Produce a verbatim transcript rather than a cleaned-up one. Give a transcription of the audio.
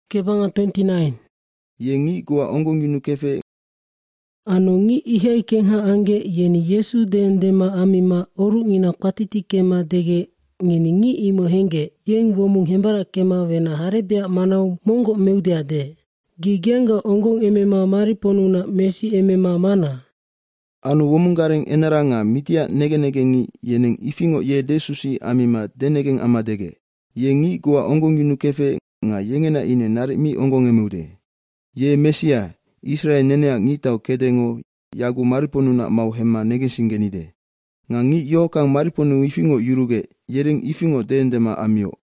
Kebanga twenty-nine. Ye ngi gua ongong yunu kefe. Ano ngi ihe ikenha ange yeni Yesu dendema amima oru ngina kwatiti kema dege ngini ngi imo henge yeng womung hembara kema wena harebia manau mongo meudeade. Gigenga ongong emema mariponuna mesi emema mana. Anu womung gareng enaranga mitia nege nege ngi yeneng ifingo ye desusi amima denegeng amadege. Ye ngi gua ongong yunu kefe nga yengena ine nari mi ongong emeude. Ye Mesia, Israel nenea ngi tau kedengo yagu mariponuna mau hema nege singenide. Nga ngi yo kang mariponu ifingo yuruge yereng ifingo dendema amio.